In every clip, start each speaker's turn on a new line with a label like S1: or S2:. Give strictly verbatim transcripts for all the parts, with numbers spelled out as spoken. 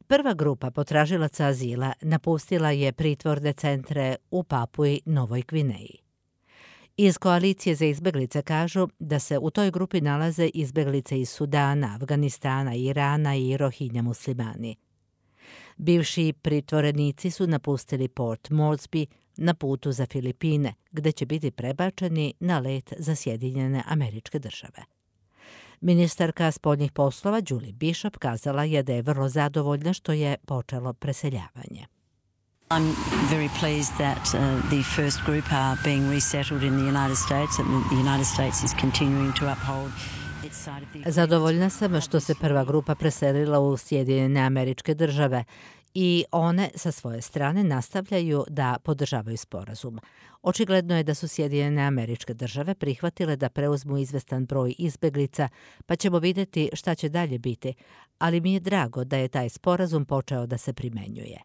S1: Prva grupa potražilaca azila napustila je pritvorne centre u Papui Novoj Gvineji. Iz Koalicije za izbeglice kažu da se u toj grupi nalaze izbeglice iz Sudana, Afganistana, Irana i Rohinja muslimani. Bivši pritvorenici su napustili Port Moresby na putu za Filipine, gde će biti prebačeni na let za Sjedinjene Američke Države. Ministarka spoljnih poslova Julie Bishop kazala je da je vrlo zadovoljna što je počelo preseljavanje.
S2: I'm very pleased that uh, the first group are being resettled in the United States and the United States is continuing to uphold its side of the...
S1: Zadovoljna sam što se prva grupa preselila u Sjedinjene Američke Države i one sa svoje strane nastavljaju da podržavaju sporazum. Očigledno je da su Sjedinjene Američke Države prihvatile da preuzmu izvestan broj izbeglica, pa ćemo vidjeti šta će dalje biti, ali mi je drago da je taj sporazum počeo da se primenjuje.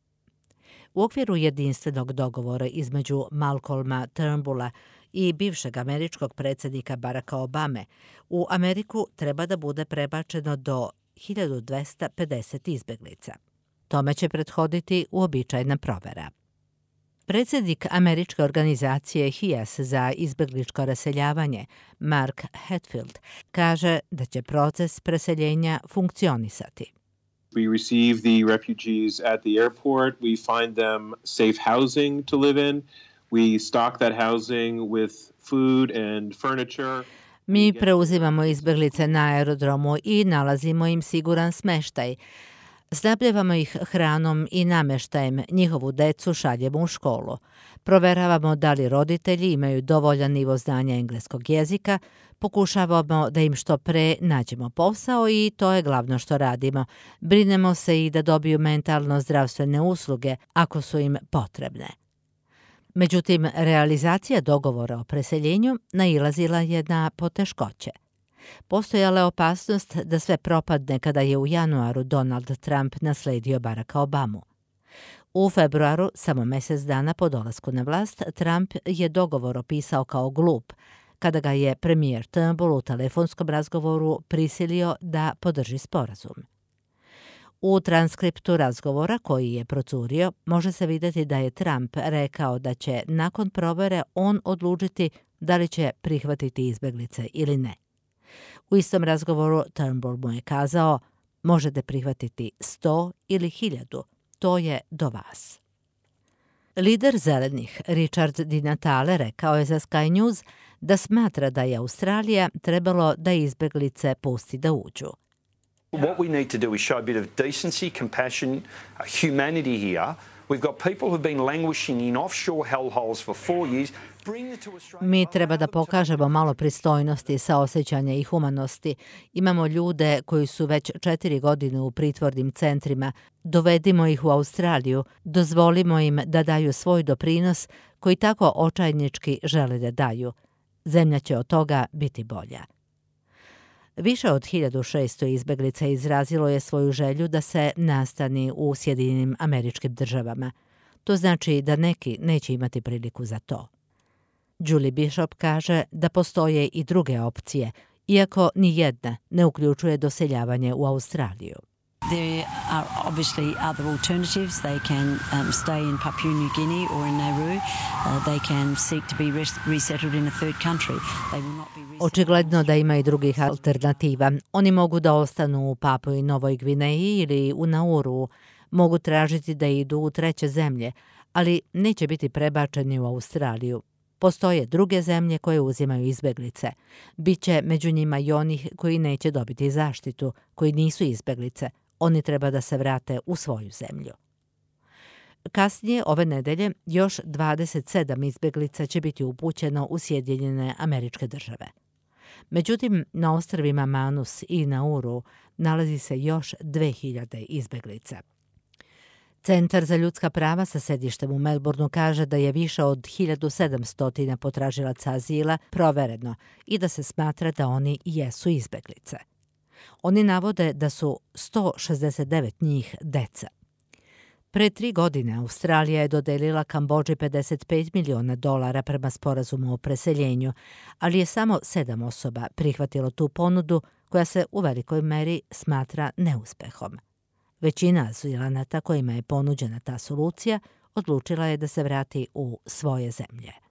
S1: U okviru jedinstvenog dogovora između Malcolma Turnbulla i bivšeg američkog predsjednika Baracka Obame, u Ameriku treba da bude prebačeno do hiljadu dvesta pedeset izbeglica. Tome će prethoditi uobičajena provera. Predsjednik američke organizacije H I A S za izbegličko raseljavanje, Mark Hatfield, kaže da će proces preseljenja funkcionisati.
S3: We receive the refugees at the airport. We find them safe housing to live in. We stock that housing with food and furniture.
S1: Mi preuzimamo izbeglice na aerodromu i nalazimo im siguran smeštaj. Snabdjevamo ih hranom i namještajem, njihovu decu šaljemo u školu. Proveravamo da li roditelji imaju dovoljan nivo znanja engleskog jezika, pokušavamo da im što pre nađemo posao i to je glavno što radimo. Brinemo se i da dobiju mentalno zdravstvene usluge ako su im potrebne. Međutim, realizacija dogovora o preseljenju nailazila je na poteškoće. Postojala je opasnost da sve propadne kada je u januaru Donald Trump nasledio Baracka Obamu. U februaru, samo mjesec dana po dolasku na vlast, Trump je dogovor opisao kao glup, kada ga je premijer Turnbull u telefonskom razgovoru prisilio da podrži sporazum. U transkriptu razgovora koji je procurio može se vidjeti da je Trump rekao da će nakon provere on odlučiti da li će prihvatiti izbeglice ili ne. U istom razgovoru Turnbull mu je kazao: možete prihvatiti sto ili hiljadu, to je do vas. Lider zelenih Richard Di Natale rekao je za Sky News da smatra da je Australija trebalo da izbeglice pusti da uđu.
S4: What we need to do is show a bit of decency, compassion, uh, humanity here. We've got people who've been languishing in offshore hellholes for four years.
S1: Mi treba da pokažemo malo pristojnosti, saosećanja i humanosti. Imamo ljude koji su već četiri godine u pritvornim centrima. Dovedimo ih u Australiju, dozvolimo im da daju svoj doprinos koji tako očajnički žele da daju. Zemlja će od toga biti bolja. Više od hiljadu šesto izbeglica izrazilo je svoju želju da se nastani u Sjedinjenim Američkim Državama. To znači da neki neće imati priliku za to. Julie Bishop kaže da postoje i druge opcije, iako ni jedna ne uključuje doseljavanje u Australiju.
S2: There are obviously other alternatives. They can um, stay in Papua New Guinea or in Nauru. Uh, they can seek to be res- resettled in a third country. They will not be resettled.
S1: Očigledno da ima i drugih alternativa. Oni mogu da ostanu u Papui i Novoj Gvineji ili u Nauru. Mogu tražiti da idu u treće zemlje, ali neće biti prebačeni u Australiju. Postoje druge zemlje koje uzimaju izbeglice. Biće među njima i onih koji neće dobiti zaštitu, koji nisu izbeglice. Oni treba da se vrate u svoju zemlju. Kasnije ove nedelje još dvadeset sedam izbeglica će biti upućeno u Sjedinjene Američke Države. Međutim, na ostrvima Manus i Nauru nalazi se još dve hiljade izbeglica. Centar za ljudska prava sa sedištem u Melbourneu kaže da je više od hiljadu sedamsto potražilaca azila provereno i da se smatra da oni jesu izbeglice. Oni navode da su sto šezdeset devet njih deca. Pre tri godine Australija je dodelila Kambodži pedeset pet miliona dolara prema sporazumu o preseljenju, ali je samo sedam osoba prihvatilo tu ponudu koja se u velikoj meri smatra neuspehom. Većina azilanata kojima je ponuđena ta solucija odlučila je da se vrati u svoje zemlje.